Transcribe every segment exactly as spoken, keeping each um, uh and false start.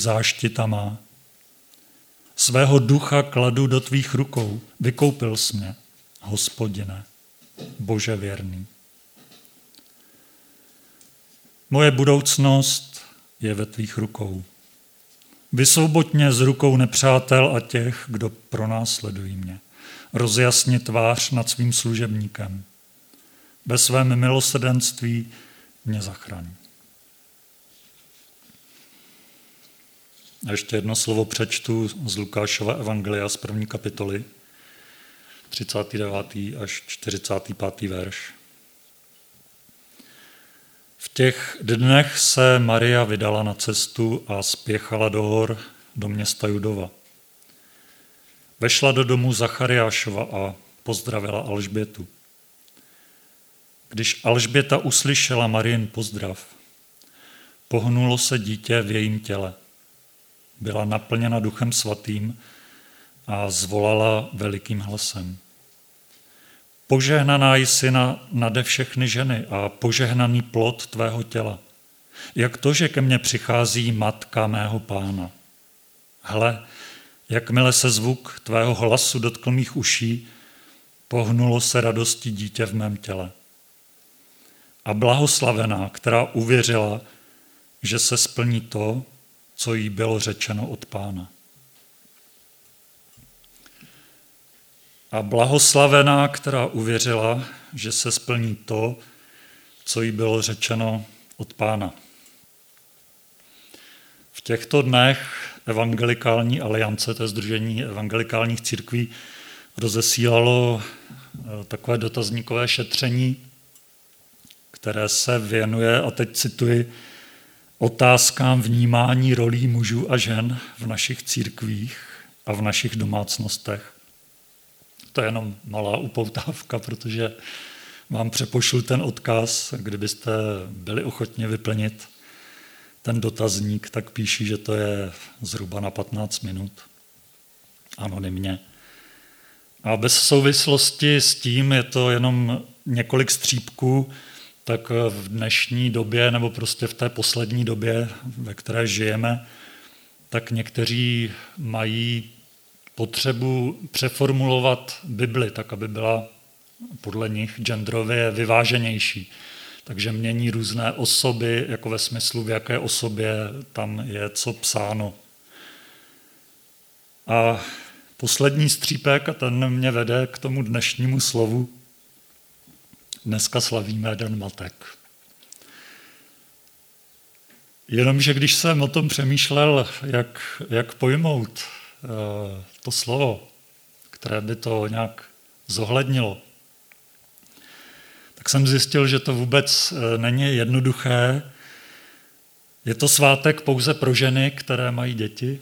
záštita má. Svého ducha kladu do tvých rukou, vykoupil jsi mě, Hospodine, Bože věrný. Moje budoucnost je ve tvých rukou. Vysvoboď mě z rukou nepřátel a těch, kdo pronásledují mě. Rozjasni tvář nad svým služebníkem. Ve svém milosrdenství mě zachraň. A ještě jedno slovo přečtu z Lukášova evangelia z první kapitoly, třicátý devátý až čtyřicátý pátý verš. V těch dnech se Maria vydala na cestu a spěchala do hor do města Judova. Vešla do domu Zachariášova a pozdravila Alžbětu. Když Alžběta uslyšela Marin pozdrav, pohnulo se dítě v jejím těle. Byla naplněna Duchem svatým a zvolala velikým hlasem. Požehnaná jsi na, nade všechny ženy a požehnaný plod tvého těla. Jak to, že ke mně přichází matka mého pána? Hle, jakmile se zvuk tvého hlasu dotkl mých uší, pohnulo se radostí dítě v mém těle. A blahoslavená, která uvěřila, že se splní to, co jí bylo řečeno od Pána. A blahoslavená, která uvěřila, že se splní to, co jí bylo řečeno od Pána. V těchto dnech Evangelikální aliance, to je sdružení evangelikálních církví, rozesílalo takové dotazníkové šetření, které se věnuje, a teď cituji, otázkám vnímání rolí mužů a žen v našich církvích a v našich domácnostech. To je jenom malá upoutávka, protože vám přepošlu ten odkaz, kdybyste byli ochotni vyplnit ten dotazník, tak píší, že to je zhruba na patnáct minut, anonymně. A bez souvislosti s tím je to jenom několik střípků, tak v dnešní době, nebo prostě v té poslední době, ve které žijeme, tak někteří mají potřebu přeformulovat Bibli, tak aby byla podle nich genderově vyváženější. Takže mění různé osoby, jako ve smyslu, v jaké osobě tam je co psáno. A poslední střípek, a ten mě vede k tomu dnešnímu slovu. Dneska slavíme Den matek. Jenomže když jsem o tom přemýšlel, jak, jak pojmout to slovo, které by to nějak zohlednilo, tak jsem zjistil, že to vůbec není jednoduché. Je to svátek pouze pro ženy, které mají děti?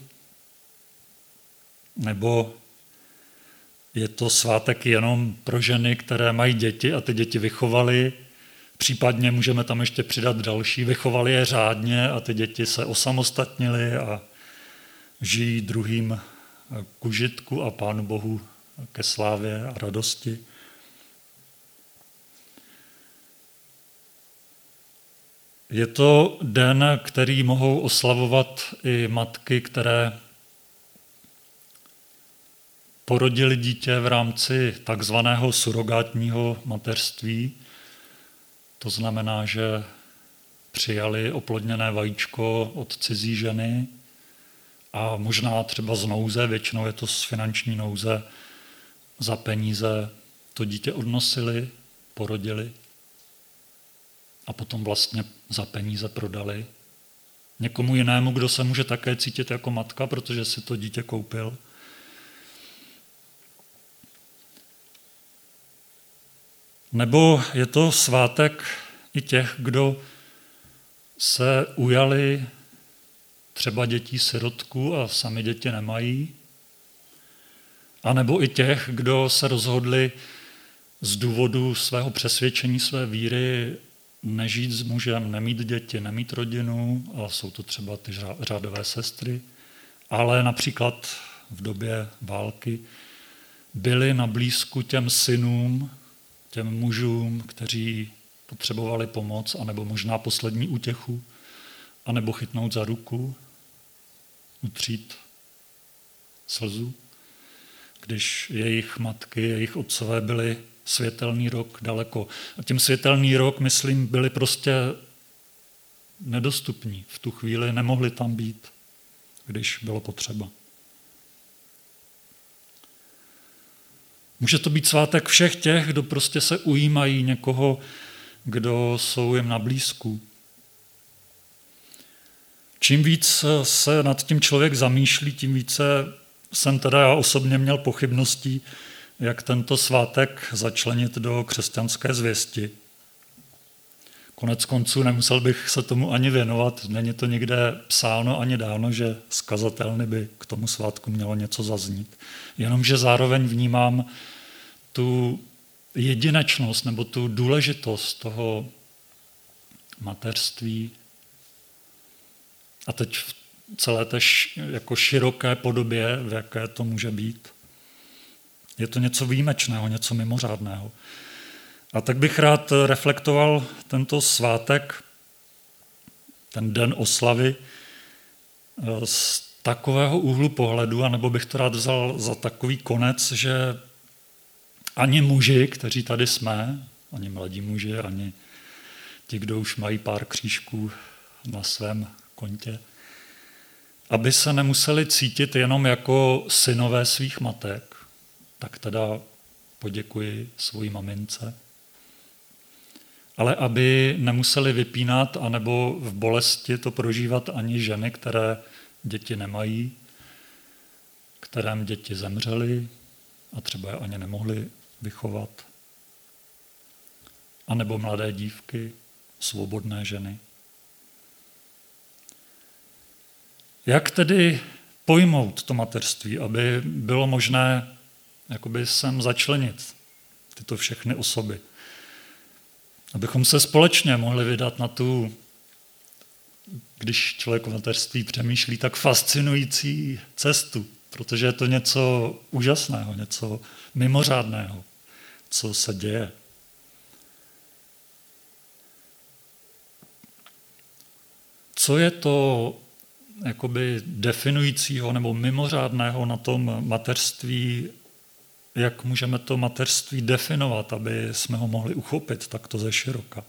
Nebo je to svátek jenom pro ženy, které mají děti a ty děti vychovaly? Případně můžeme tam ještě přidat další, vychovali je řádně a ty děti se osamostatnily a žijí druhým k užitku a Pánu Bohu ke slávě a radosti. Je to den, který mohou oslavovat i matky, které porodili dítě v rámci takzvaného surogátního mateřství. To znamená, že přijali oplodněné vajíčko od cizí ženy a možná třeba z nouze, většinou je to z finanční nouze, za peníze to dítě odnosili, porodili a potom vlastně za peníze prodali někomu jinému, kdo se může také cítit jako matka, protože si to dítě koupil. Nebo je to svátek i těch, kdo se ujali třeba dětí sirotků a sami děti nemají, a nebo i těch, kdo se rozhodli z důvodu svého přesvědčení, své víry nežít s mužem, nemít děti, nemít rodinu, a jsou to třeba ty řádové sestry, ale například v době války byli na blízku těm synům, těm mužům, kteří potřebovali pomoc, anebo možná poslední útěchu, anebo chytnout za ruku. utřít slzu, když jejich matky, jejich otcové byli světelný rok daleko. A tím světelný rok, myslím, byli prostě nedostupní. V tu chvíli nemohli tam být, když bylo potřeba. Může to být svátek všech těch, kdo prostě se ujímají někoho, kdo jsou jim na blízku. Čím víc se nad tím člověk zamýšlí, tím více jsem teda já osobně měl pochybností, jak tento svátek začlenit do křesťanské zvěsti. Konec konců nemusel bych se tomu ani věnovat, není to nikde psáno ani dáno, že z kazatelny by k tomu svátku mělo něco zaznít. Jenomže zároveň vnímám tu jedinečnost nebo tu důležitost toho mateřství a teď v celé té jako široké podobě, v jaké to může být. Je to něco výjimečného, něco mimořádného. A tak bych rád reflektoval tento svátek, ten den oslavy, z takového úhlu pohledu, anebo bych to rád vzal za takový konec, že ani muži, kteří tady jsme, ani mladí muži, ani ti, kdo už mají pár křížků na svém kontě, aby se nemuseli cítit jenom jako synové svých matek, tak teda poděkuji svojí mamince, ale aby nemuseli vypínat anebo v bolesti to prožívat ani ženy, které děti nemají, kterém děti zemřely a třeba je ani nemohli vychovat, anebo mladé dívky, svobodné ženy. Jak tedy pojmout to mateřství, aby bylo možné jakoby sem začlenit tyto všechny osoby? Abychom se společně mohli vydat na tu, když člověk o mateřství přemýšlí, tak fascinující cestu, protože je to něco úžasného, něco mimořádného, co se děje. Co je to jakoby definujícího nebo mimořádného na tom mateřství, jak můžeme to mateřství definovat, aby jsme ho mohli uchopit takto ze široka.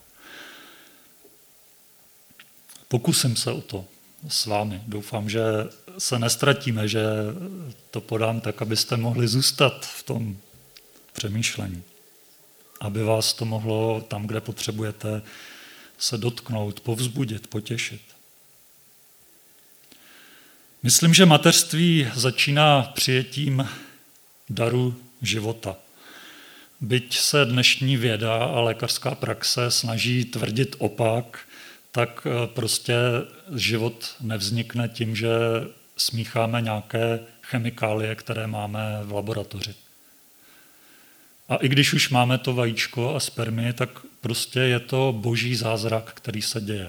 Pokusím se o to s vámi. Doufám, že se nestratíme, že to podám tak, abyste mohli zůstat v tom přemýšlení. Aby vás to mohlo tam, kde potřebujete, se dotknout, povzbudit, potěšit. Myslím, že mateřství začíná přijetím daru života. Byť se dnešní věda a lékařská praxe snaží tvrdit opak, tak prostě život nevznikne tím, že smícháme nějaké chemikálie, které máme v laboratoři. A i když už máme to vajíčko a spermii, tak prostě je to boží zázrak, který se děje.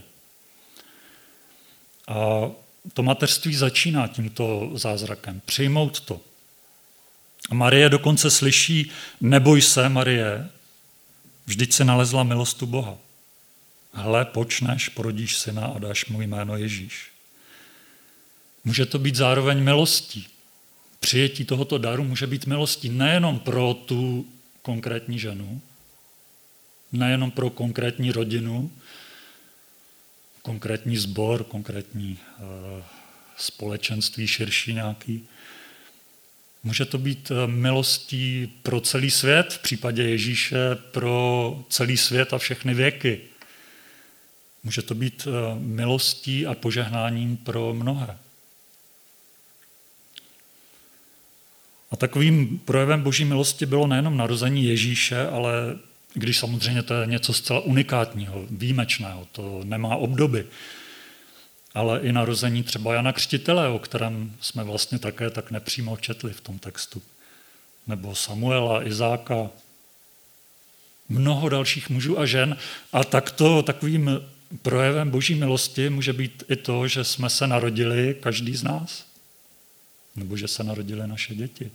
A to mateřství začíná tímto zázrakem. Přijmout to. A Marie dokonce slyší, neboj se, Marie, vždyť se nalezla milost u Boha. Hle, počneš, porodíš syna a dáš mu jméno Ježíš. Může to být zároveň milostí. Přijetí tohoto daru může být milostí nejenom pro tu konkrétní ženu, nejenom pro konkrétní rodinu, konkrétní sbor, konkrétní uh, společenství širší nějaký. Může to být milostí pro celý svět, v případě Ježíše pro celý svět a všechny věky. Může to být milostí a požehnáním pro mnohé. A takovým projevem boží milosti bylo nejenom narození Ježíše, ale když samozřejmě to je něco zcela unikátního, výjimečného, to nemá obdoby, ale i narození třeba Jana Křtitele, o kterém jsme vlastně také tak nepřímo četli v tom textu. Nebo Samuela, Izáka, mnoho dalších mužů a žen. A takto takovým projevem boží milosti může být i to, že jsme se narodili každý z nás. Nebo že se narodili naše děti.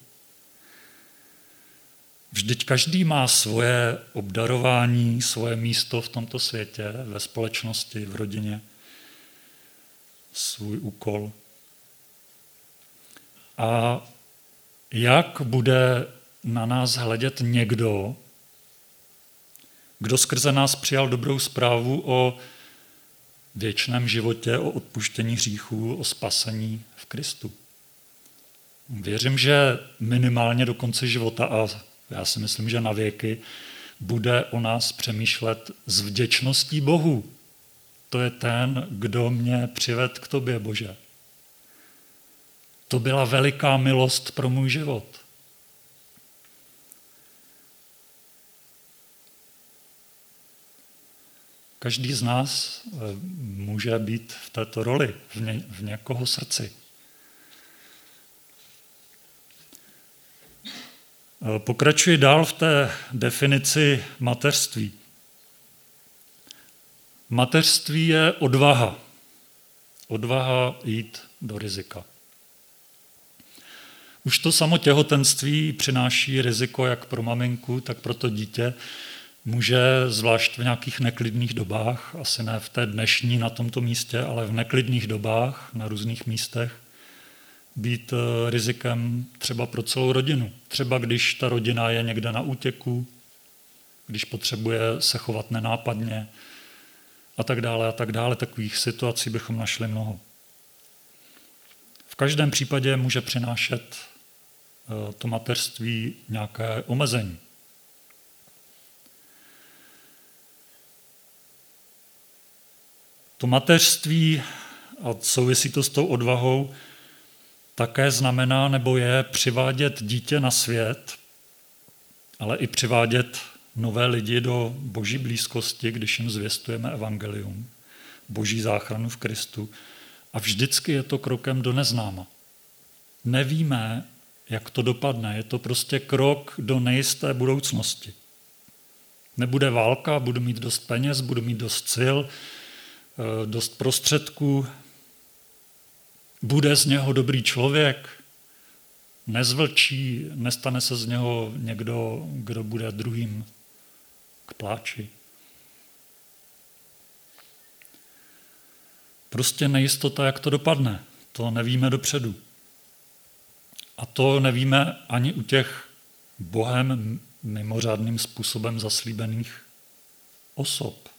Vždyť každý má svoje obdarování, svoje místo v tomto světě, ve společnosti, v rodině, svůj úkol. A jak bude na nás hledět někdo, kdo skrze nás přijal dobrou zprávu o věčném životě, o odpuštění hříchů, o spasení v Kristu. Věřím, že minimálně do konce života, a já si myslím, že na věky, bude o nás přemýšlet s vděčností Bohu. To je ten, kdo mě přived k tobě, Bože. To byla veliká milost pro můj život. Každý z nás může být v této roli, v, ně, v někoho srdci. Pokračuji dál v té definici mateřství. Mateřství je odvaha. Odvaha jít do rizika. Už to samo těhotenství přináší riziko jak pro maminku, tak pro to dítě. Může zvlášť v nějakých neklidných dobách, asi ne v té dnešní na tomto místě, ale v neklidných dobách na různých místech, být rizikem třeba pro celou rodinu. Třeba když ta rodina je někde na útěku, když potřebuje se chovat nenápadně a tak dále a tak dále. Takových situací bychom našli mnoho. V každém případě může přinášet to mateřství nějaké omezení. To mateřství, a souvisí to s tou odvahou, také znamená nebo je přivádět dítě na svět, ale i přivádět nové lidi do boží blízkosti, když jim zvěstujeme evangelium, boží záchranu v Kristu. A vždycky je to krokem do neznáma. Nevíme, jak to dopadne. Je to prostě krok do nejisté budoucnosti. Nebude válka, budu mít dost peněz, budu mít dost sil, dost prostředků, bude z něho dobrý člověk, nezvlčí, nestane se z něho někdo, kdo bude druhým k pláči. Prostě nejistota, jak to dopadne. To nevíme dopředu. A to nevíme ani u těch Bohem mimořádným způsobem zaslíbených osob.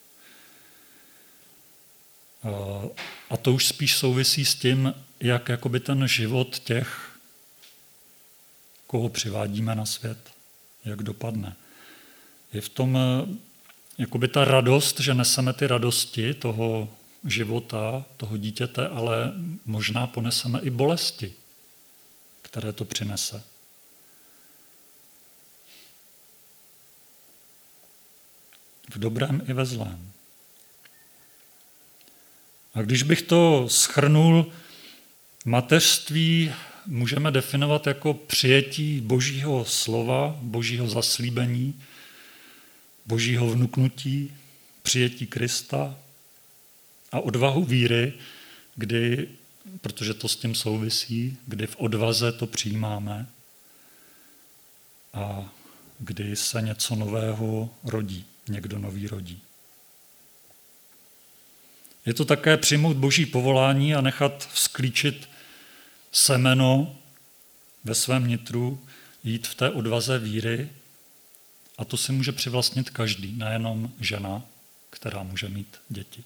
A to už spíš souvisí s tím, jak jakoby ten život těch, koho přivádíme na svět, jak dopadne. Je v tom jakoby ta radost, že neseme ty radosti toho života, toho dítěte, ale možná poneseme i bolesti, které to přinese. V dobrém i ve zlém. A když bych to shrnul, mateřství můžeme definovat jako přijetí božího slova, božího zaslíbení, božího vnuknutí, přijetí Krista a odvahu víry, kdy, protože to s tím souvisí, kdy v odvaze to přijímáme a kdy se něco nového rodí, někdo nový rodí. Je to také přijmout boží povolání a nechat vzklíčit semeno ve svém nitru, jít v té odvaze víry, a to si může přivlastnit každý, nejenom žena, která může mít děti.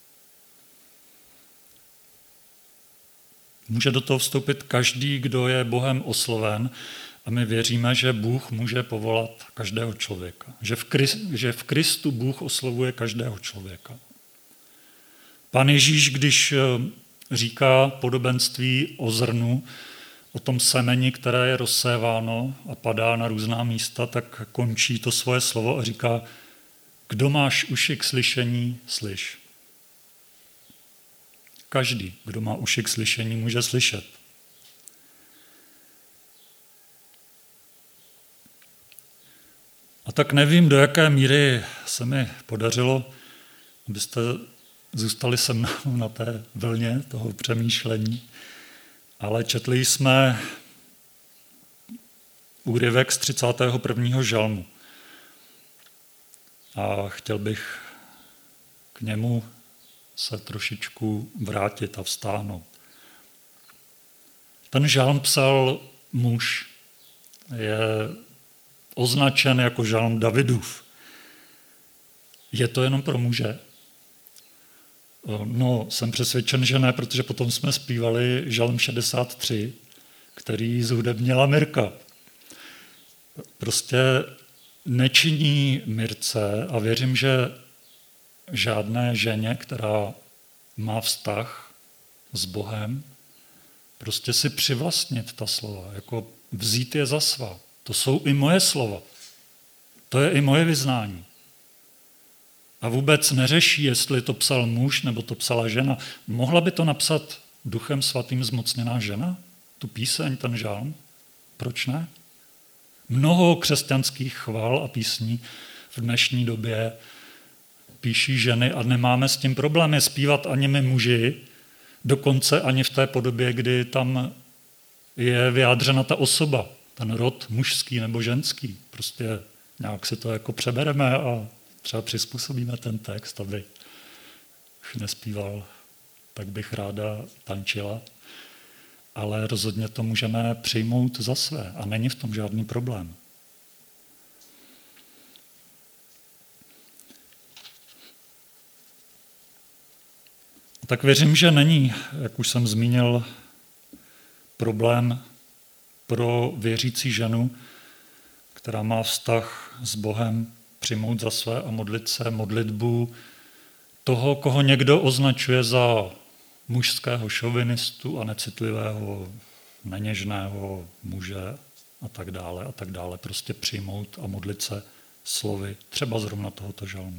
Může do toho vstoupit každý, kdo je Bohem osloven, a my věříme, že Bůh může povolat každého člověka. Že v, Krist, že v Kristu Bůh oslovuje každého člověka. Pán Ježíš, když říká podobenství o zrnu, o tom semeni, které je rozséváno a padá na různá místa, tak končí to svoje slovo a říká, kdo máš uši k slyšení, slyš. Každý, kdo má uši k slyšení, může slyšet. A tak nevím, do jaké míry se mi podařilo, abyste zůstali se mnou na té vlně toho přemýšlení, ale četli jsme úryvek z třicátého prvního žalmu. A chtěl bych k němu se trošičku vrátit a vztáhnout. Ten žalm psal muž. Je označen jako žalm Davidův. Je to jenom pro muže? No, jsem přesvědčen, že ne, protože potom jsme zpívali žalm šedesát tři, který zhudebnila Mirka. Prostě nečiní Mirce a věřím, že žádné ženě, která má vztah s Bohem, prostě si přivlastnit ta slova, jako vzít je za svá. To jsou i moje slova. To je i moje vyznání. A vůbec neřeší, jestli to psal muž nebo to psala žena. Mohla by to napsat Duchem svatým zmocněná žena? Tu píseň, ten žalm? Proč ne? Mnoho křesťanských chval a písní v dnešní době píší ženy a nemáme s tím problémy zpívat ani my muži, dokonce ani v té podobě, kdy tam je vyjádřena ta osoba, ten rod mužský nebo ženský. Prostě nějak si to jako přebereme a třeba přizpůsobíme ten text, aby nespíval, tak bych ráda tančila. Ale rozhodně to můžeme přijmout za své a není v tom žádný problém. Tak věřím, že není, jak už jsem zmínil, problém pro věřící ženu, která má vztah s Bohem, přijmout za své a modlit se modlitbu toho, koho někdo označuje za mužského šovinistu a necitlivého, neněžného muže a tak dále a tak dále. Prostě přijmout a modlit se slovy, třeba zrovna tohoto žalmu.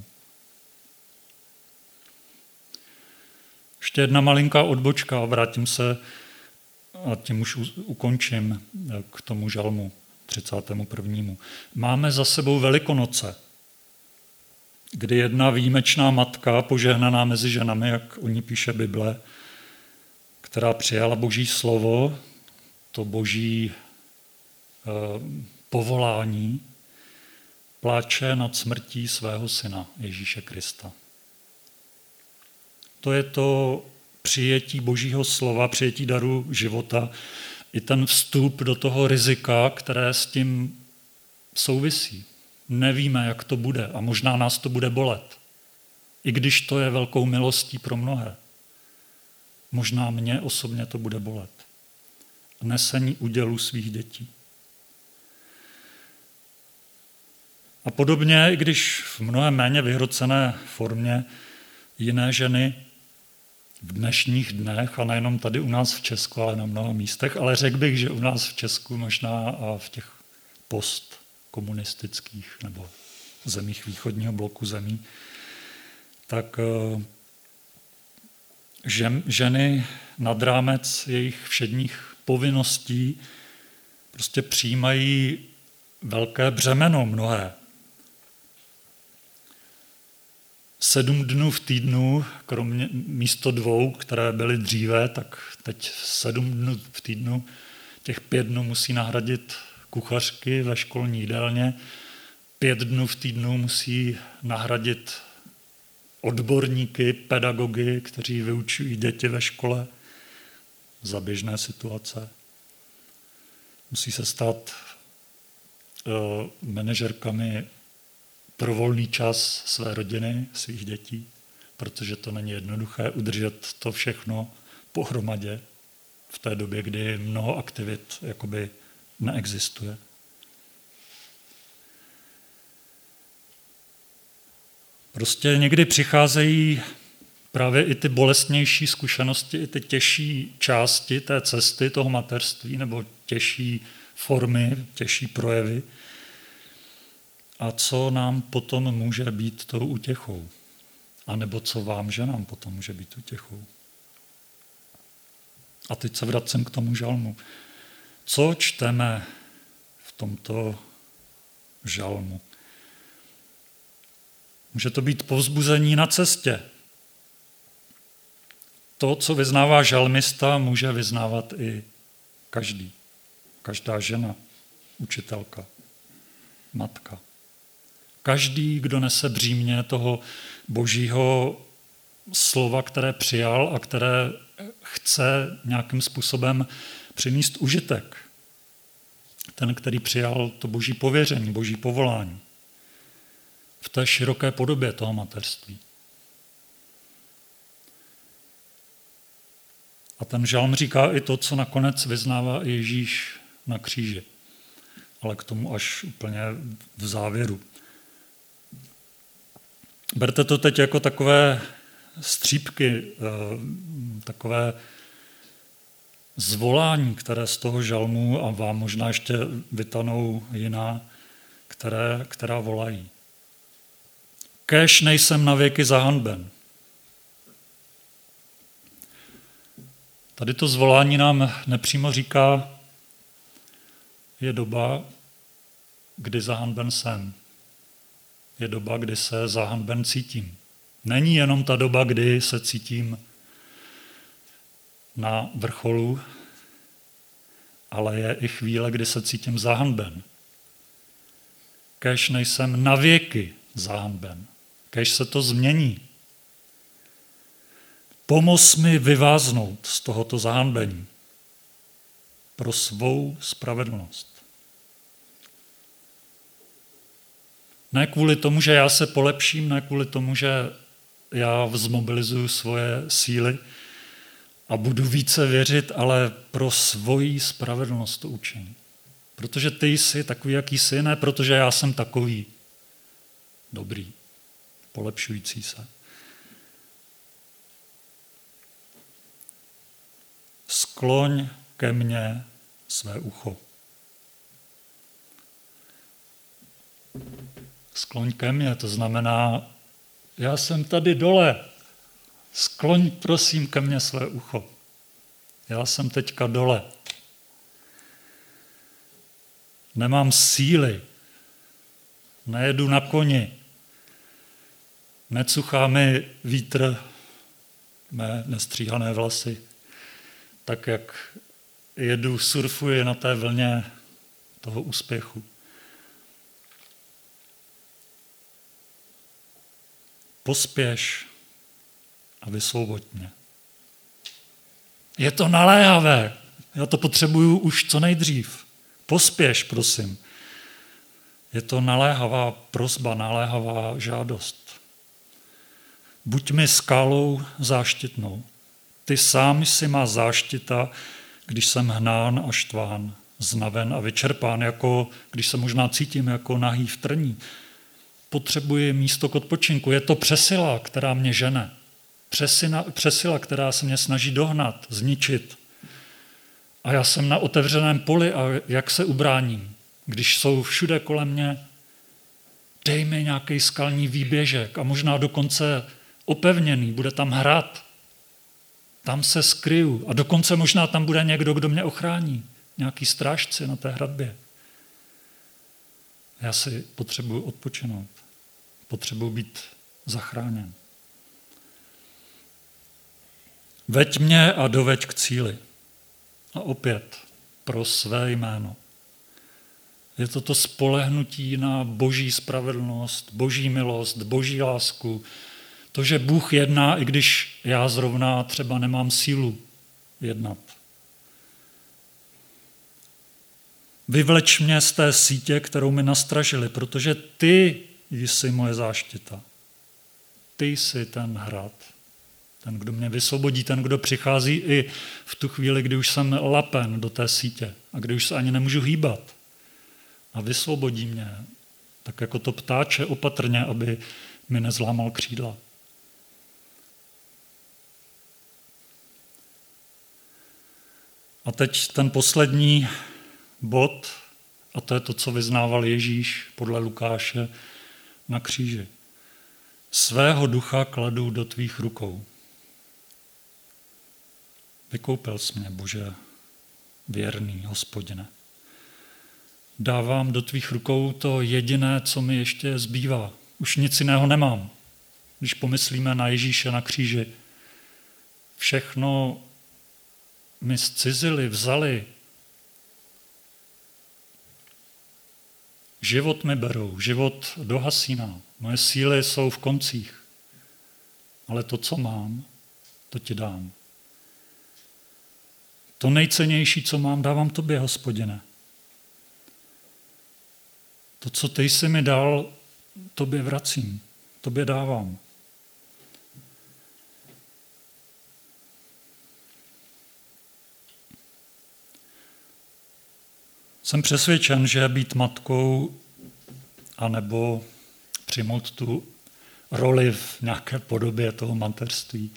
Ještě jedna malinká odbočka, vrátím se a tím už ukončím k tomu žalmu třicátému prvnímu. Máme za sebou Velikonoce, kdy jedna výjimečná matka, požehnaná mezi ženami, jak o ní píše Bible, která přijala Boží slovo, to Boží eh, povolání, pláče nad smrtí svého syna Ježíše Krista. To je to přijetí Božího slova, přijetí daru života, i ten vstup do toho rizika, které s tím souvisí. Nevíme, jak to bude a možná nás to bude bolet. I když to je velkou milostí pro mnohé. Možná mě osobně to bude bolet. Nesení údělu svých dětí. A podobně, i když v mnohem méně vyhrocené formě jiné ženy v dnešních dnech, a nejenom tady u nás v Česku, ale na mnoha místech, ale řekl bych, že u nás v Česku možná a v těch postkomunistických nebo zemích východního bloku zemí, tak ženy nad rámec jejich všedních povinností prostě přijímají velké břemeno mnohé. Sedm dnů v týdnu, kromě místo dvou, které byly dříve, tak teď sedm dnů v týdnu, těch pět dnů musí nahradit kuchařky ve školní jídelně, pět dnů v týdnu musí nahradit odborníky, pedagogy, kteří vyučují děti ve škole za běžné situace. Musí se stát uh, manažerkami pro volný čas své rodiny, svých dětí, protože to není jednoduché udržet to všechno pohromadě v té době, kdy mnoho aktivit jakoby neexistuje. Prostě někdy přicházejí právě i ty bolestnější zkušenosti, i ty těžší části té cesty, toho mateřství, nebo těžší formy, těžší projevy. A co nám potom může být tou útěchou? A nebo co vám, že nám potom může být útěchou? A teď se vracím k tomu žalmu. Co čteme v tomto žalmu? Může to být povzbuzení na cestě. To, co vyznává žalmista, může vyznávat i každý. Každá žena, učitelka, matka. Každý, kdo nese břímě toho božího slova, které přijal a které chce nějakým způsobem přinést užitek. Ten, který přijal to boží pověření, boží povolání. V té široké podobě toho mateřství. A ten žalm říká i to, co nakonec vyznává i Ježíš na kříži. Ale k tomu až úplně v závěru. Berte to teď jako takové střípky, takové zvolání, které z toho žalmu, a vám možná ještě vytanou jiná, které, která volají. Kéž nejsem navěky zahanben. Tady to zvolání nám nepřímo říká, je doba, kdy zahanben jsem. Je doba, kdy se zahanben cítím. Není jenom ta doba, kdy se cítím na vrcholu, ale je i chvíle, kdy se cítím zahanben. Kéž nejsem navěky zahanben. Kéž se to změní. Pomoz mi vyváznout z tohoto zahanbení pro svou spravedlnost. Ne kvůli tomu, že já se polepším, ne kvůli tomu, že já zmobilizuju svoje síly a budu více věřit, ale pro svoji spravedlnost to učení. Protože ty jsi takový, jaký jsi, ne protože já jsem takový dobrý, polepšující se. Skloň ke mně své ucho. Skloň ke mně, to znamená, já jsem tady dole, skloň prosím ke mně své ucho. Já jsem teďka dole. Nemám síly, nejedu na koni, necuchá mi vítr mé nestříhané vlasy, tak jak jedu, surfuji na té vlně toho úspěchu. Pospěš a vysvoboď mě. Je to naléhavé, já to potřebuju už co nejdřív. Pospěš, prosím. Je to naléhavá prosba, naléhavá žádost. Buď mi skálou záštitnou. Ty sám jsi má záštita, když jsem hnán a štván, znaven a vyčerpán, jako když se možná cítím jako nahý v trní. Potřebuji místo k odpočinku. Je to přesila, která mě žene. Přesila, přesila, která se mě snaží dohnat, zničit. A já jsem na otevřeném poli a jak se ubráním? Když jsou všude kolem mě, dej mi nějaký skalní výběžek a možná dokonce opevněný, bude tam hrad. Tam se skryju a dokonce možná tam bude někdo, kdo mě ochrání. Nějaký strážci na té hradbě. Já si potřebuji odpočinout. Potřebuji být zachráněn. Veď mě a doveď k cíli. A opět pro své jméno. Je to to spolehnutí na boží spravedlnost, boží milost, boží lásku. To, že Bůh jedná, i když já zrovna třeba nemám sílu jednat. Vyvleč mě z té sítě, kterou mi nastražili, protože ty jsi moje záštita. Ty jsi ten hrad. Ten, kdo mě vysvobodí, ten, kdo přichází i v tu chvíli, kdy už jsem lapen do té sítě a kdy už se ani nemůžu hýbat. A vysvobodí mě, tak jako to ptáče opatrně, aby mi nezlámal křídla. A teď ten poslední bod, a to je to, co vyznával Ježíš podle Lukáše na kříži. Svého ducha kladu do tvých rukou. Vykoupil jsi mě, Bože, věrný Hospodine. Dávám do tvých rukou to jediné, co mi ještě zbývá. Už nic jiného nemám. Když pomyslíme na Ježíše na kříži, všechno mi zcizili, vzali. Život mi berou, život dohasíná. Moje síly jsou v koncích. ale to, co mám, to ti dám. To nejcennější, co mám, dávám tobě, Hospodine. To, co ty jsi mi dal, tobě vracím, tobě dávám. Jsem přesvědčen, že být matkou anebo přijmout tu roli v nějaké podobě toho mateřství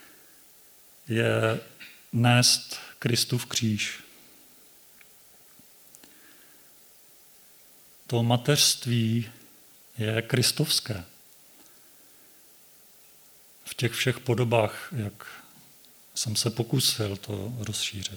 je nést Kristův kříž. To mateřství je kristovské. V těch všech podobách, jak jsem se pokusil to rozšířit.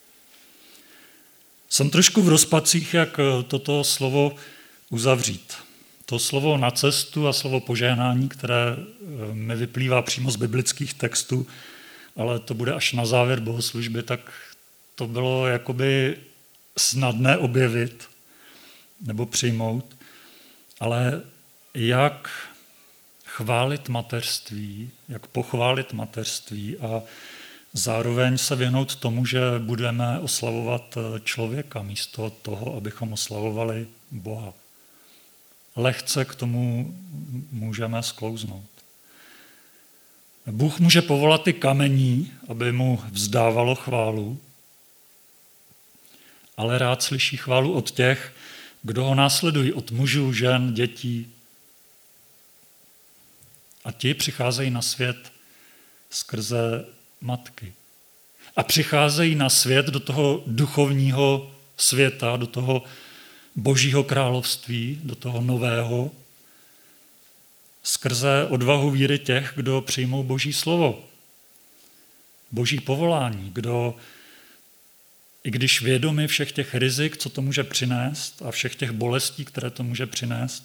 Jsem trošku v rozpacích, jak toto slovo uzavřít. To slovo na cestu a slovo požehnání, které mi vyplývá přímo z biblických textů, ale to bude až na závěr bohoslužby, tak to bylo jakoby snadné objevit nebo přijmout. Ale jak chválit mateřství, jak pochválit mateřství a zároveň se věnout tomu, že budeme oslavovat člověka místo toho, abychom oslavovali Boha. Lehce k tomu můžeme sklouznout. Bůh může povolat i kamení, aby mu vzdávalo chválu, ale rád slyší chválu od těch, kdo ho následují, od mužů, žen, dětí. A ti přicházejí na svět skrze matky. A přicházejí na svět do toho duchovního světa, do toho Božího království, do toho nového, skrze odvahu víry těch, kdo přijmou Boží slovo, Boží povolání, kdo, i když vědomi všech těch rizik, co to může přinést a všech těch bolestí, které to může přinést,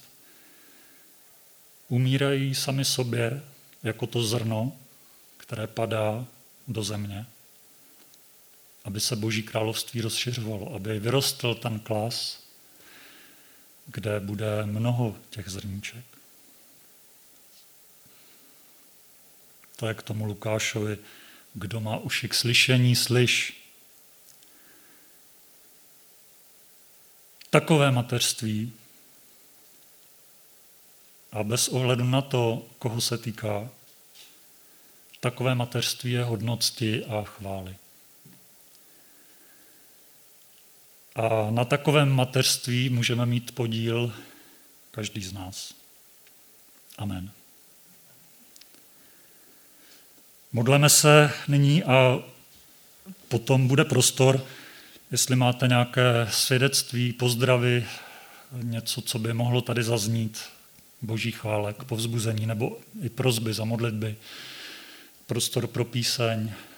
umírají sami sobě jako to zrno, které padá do země, aby se Boží království rozšiřovalo, aby vyrostl ten klas, kde bude mnoho těch zrníček. To je k tomu Lukášovi, kdo má uši k slyšení, slyš. Takové mateřství a bez ohledu na to, koho se týká, takové mateřství je hodnosti a chvály. A na takovém mateřství můžeme mít podíl každý z nás. Amen. Modleme se nyní a potom bude prostor, jestli máte nějaké svědectví, pozdravy, něco, co by mohlo tady zaznít, Boží chvále, k povzbuzení nebo i prosby za modlitby, prostor pro píseň,